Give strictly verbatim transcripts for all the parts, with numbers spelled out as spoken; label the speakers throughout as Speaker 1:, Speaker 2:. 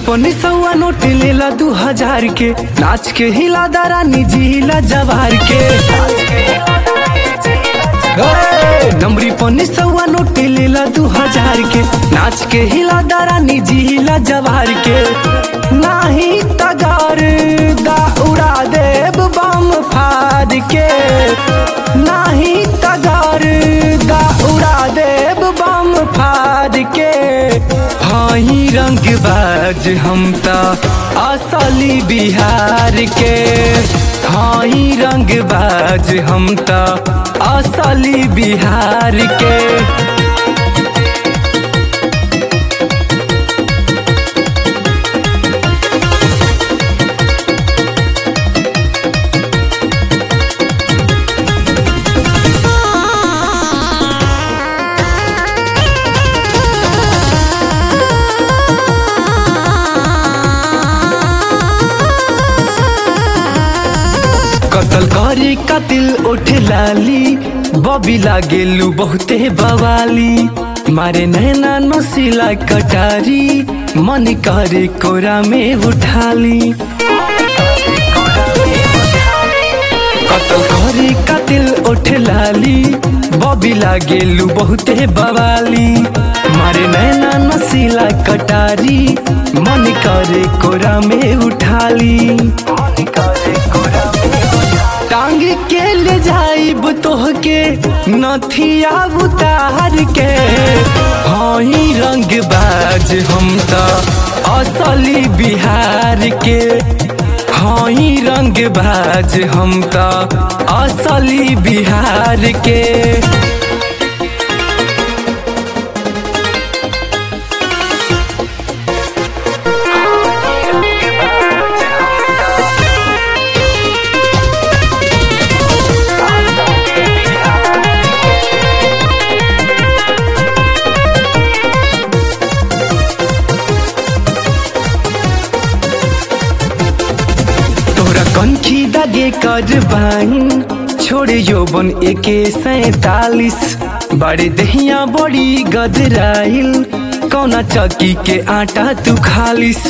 Speaker 1: पनी सौआ नोट लेला दू हजार के, नाच के हिला दारा निजी हिला जवार के। नंबरी पनी सौआ नोट लेला दू हजार के, नाच के हिला दारा निजी हिला जवार के। नाही तगार दा उड़ा देब बम फाड़ के, नाही तगार दा उड़ा देब बम फाड़ के। हाई रंग बाज हम ता असली बिहार के, हाई रंग बाज हम ता असली बिहार के। कतल करे कातिल उठ लाली, बबी लागेलू बहुते बवाली। मारे नैना नसीला कटारी, मन करे कोरा में उठाली। कतल करे कातिल उठ लाली, बबी लागेलू बहुते बवाली। मारे नैना नसीला कटारी, मन करे कोरा में उठाली। टांग के ले जाइब तोहके नथिया उतार के, हाई रंग बाज हम ता असली बिहार के। हाई रंग बाज हम ता असली बिहार के। कनखी दागे करबाइन छोड़े यौवन एके सैतालीस। बड़े दहिया बड़ी गदराइल, कौना चक्की के आटा तू खालिस।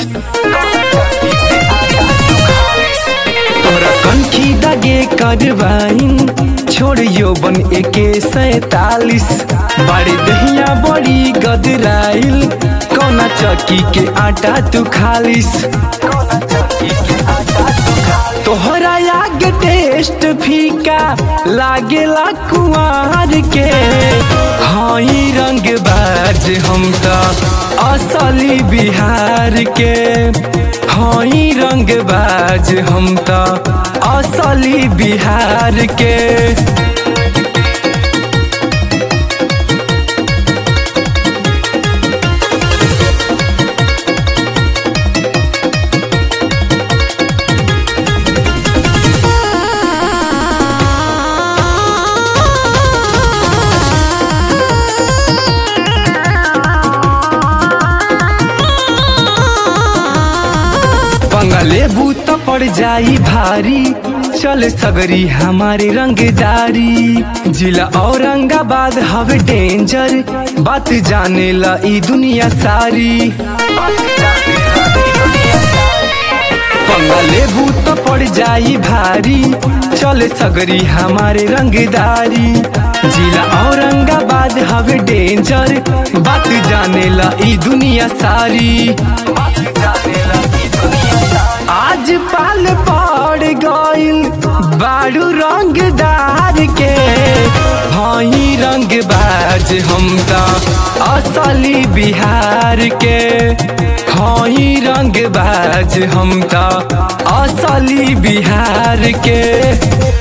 Speaker 1: तोरा कनखी दागे करबाइन छोड़े यौवन एके सैतालीस। बड़े दहिया बड़ी गदराइल, कौना चक्की के आटा तू खालिस। तोहरा आगे टेस्ट फीका लागेला कुआर के, हाई रंग बाज हम ता असली बिहार के। हाई रंग बाज हम ता असली बिहार के। लेबू तो पड़ जाई भारी, चल सगरी हमारी रंगदारी। जिला औरंगाबाद हवे डेंजर, बात जाने ला ई दुनिया सारी। पंगा लेबू तो पड़ जाई भारी, चल सगरी हमारे रंगदारी। जिला औरंगाबाद हवे डेंजर, बात जाने ला ई दुनिया सारी। आज पाल पड़ गइल बाड़ू रंगदार के, हाई रंग बाज हम ता असली बिहार के। हाई रंग बाज हम ता असली बिहार के।